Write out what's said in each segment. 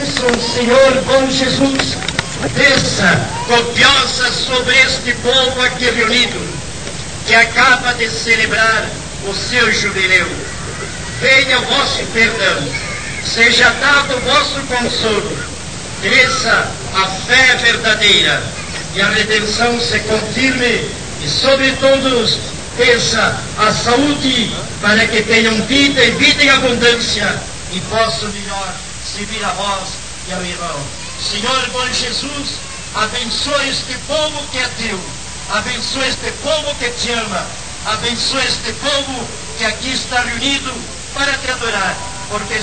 bênção, Senhor bom Jesus, desça copiosa sobre este povo aqui reunido, que acaba de celebrar o seu jubileu. Venha o vosso perdão, seja dado o vosso consolo, cresça a fé verdadeira e a redenção se confirme e sobre todos desça a saúde para que tenham vida e vida em abundância e possam melhor servir a vós e ao irmão. Senhor bom Jesus, abençoa este povo que é teu, abençoa este povo que te ama, abençoa este povo que aqui está reunido para te adorar, porque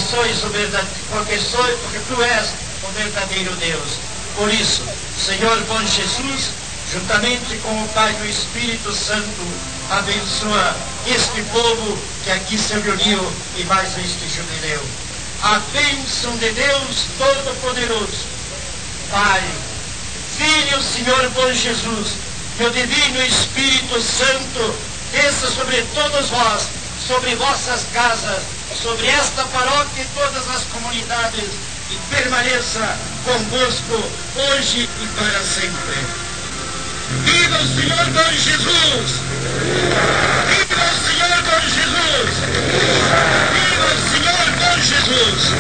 tu és o verdadeiro Deus. Por isso, Senhor bom Jesus, juntamente com o Pai e o Espírito Santo, abençoa este povo que aqui se reuniu e mais este jubileu. A bênção de Deus Todo-Poderoso, Pai, Filho, Senhor bom Jesus, e o Divino Espírito Santo, desça sobre todos vós, sobre vossas casas, sobre esta paróquia e todas as comunidades, e permaneça convosco hoje e para sempre. Viva o Senhor bom Jesus! Viva o Senhor bom Jesus! Viva o Senhor bom Jesus!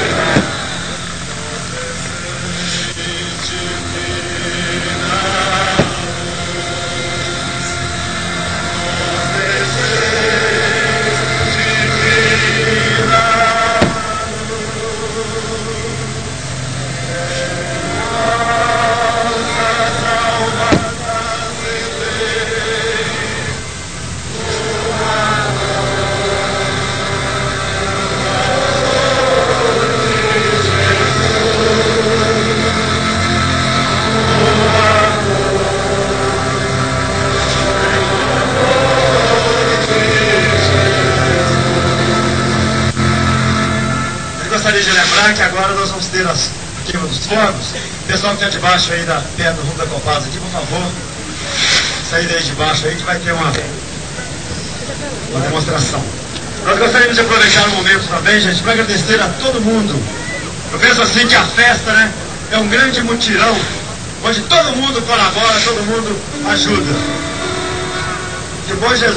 Gostaria de lembrar que agora nós vamos ter as queima dos fogos. O pessoal que está debaixo aí da pedra rumo da Copasa aqui, por favor, sair daí de baixo aí que vai ter uma demonstração. Nós gostaríamos de aproveitar o momento também, gente, para agradecer a todo mundo. Eu penso assim que a festa, né, é um grande mutirão, onde todo mundo colabora, todo mundo ajuda. Que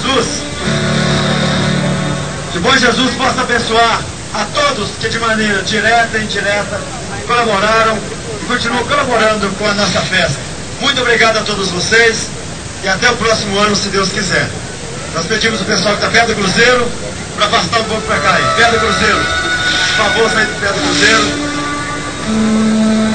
bom Jesus possa abençoar a todos que de maneira direta e indireta colaboraram e continuam colaborando com a nossa festa. Muito obrigado a todos vocês e até o próximo ano, se Deus quiser. Nós pedimos o pessoal que está perto do cruzeiro para afastar um pouco para cá aí. Perto do cruzeiro, por favor, sair do pé do cruzeiro.